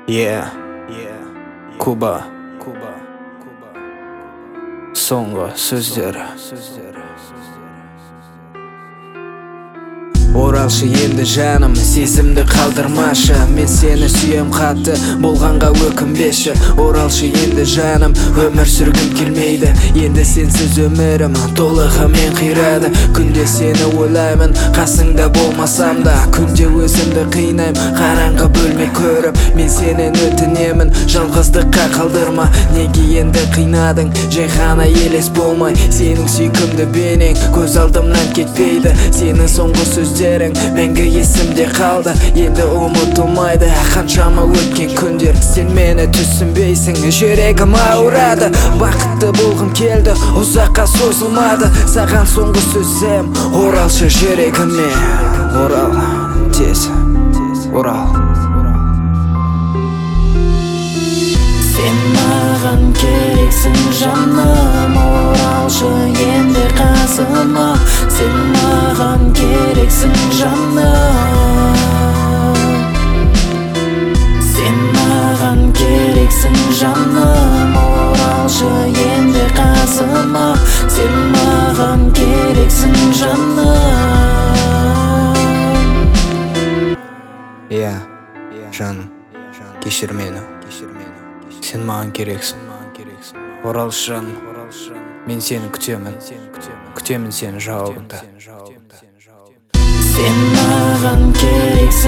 Yeah, Kuba. Соңғы сөздер. Оралшы енді жаным, сезімді қалдырмашы. Мен сені сүйем қатты, болғанға өкінбеші. Оралшы енді жаным, өмір сүргім келмейді. Енді сенсіз өмірім толығымен қирады. Күнде сені ойлаймын, қасыңда болмасам да. Күнде өзімді қинайм, қараңғы бөлме көріп. Мен сенен өтінемін, жалғыздыққа қалдырма. Неге енді қинадың, жай ғана елес болмай. Сенің сүйкімді бейнең көз алдымнан кетпейді. Сенің соңғы сөздерің мәңгі есімде қалды, енді ұмытылмайды. Қаншама өткен күндер, сен мені түсінбейсің. Жүрегім ауырады, бақытты болғым келді, ұзаққа созылмады. Саған соңғы сөзім, оралшы жүрегіме. Орал, тез, орал. Сен маған керексің жаным, оралшы енді қасыма. Сен маған керексің жаным, сен маған керексің жаным, оралшы енді қасыма. Сен маған керексің жаным. Yeah, жаным, кешір мені. Сен маған керексің. Оралшы жаным, мен сені күтемін. Күтемін сені жауабыңда. Сен маған керексің